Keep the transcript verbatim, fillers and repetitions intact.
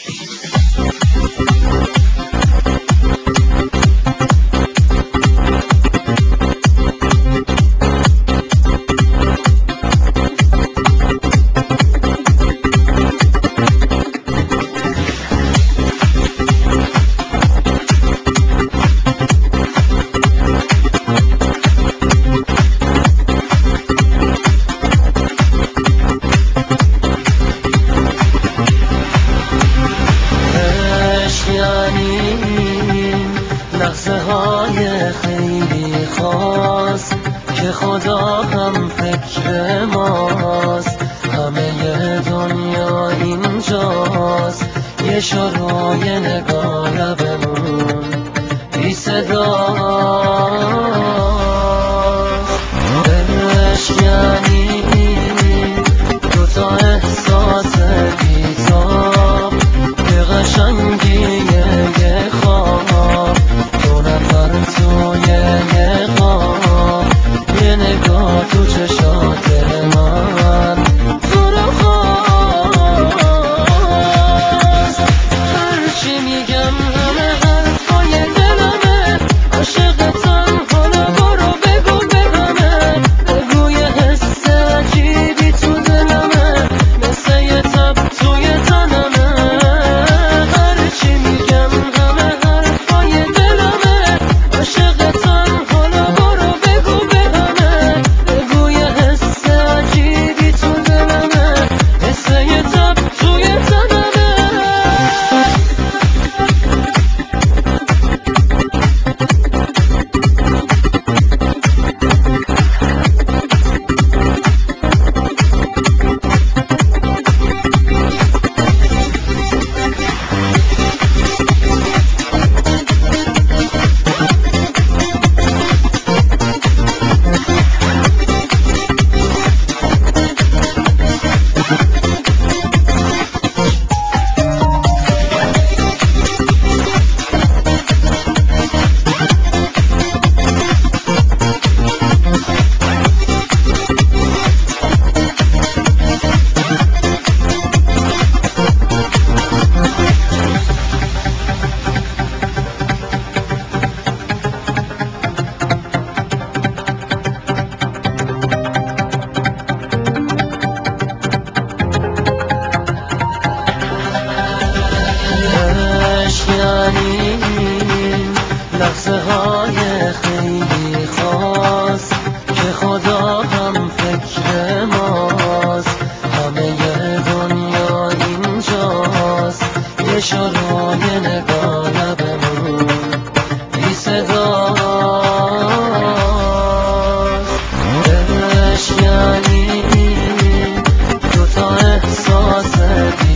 لحظه های خیلی خاص که خدا هم فکر ماست، همه دنیا اینجاست، یه شروع نگاه لبمون بی صداست. عشق یعنی دوتا احساس بی‌تاب که قشنگی یه خواب، دو نفر توی یه خواب، یه نگاه تو چشات من تو رو خواست. هرچی میگم همه حرفای دلمه، عاشقتم حالا برو بگو به همه، بگو یه حس عجیبی تو دلمه، مثل یه تب توی تنمه. هرچی میگم همه حرفای دلمه، عاشقتم حالا برو بگو به همه، بگو یه حس عجیبی تو دلمه، مثل یه تب توی تنمه. عشق یعنی لحظه های خیلی خاص که خدا هم فکر ماست، همه دنیا اینجاست، یه شروع نگاه لبمون بی صداست. عشق یعنی دوتا احساس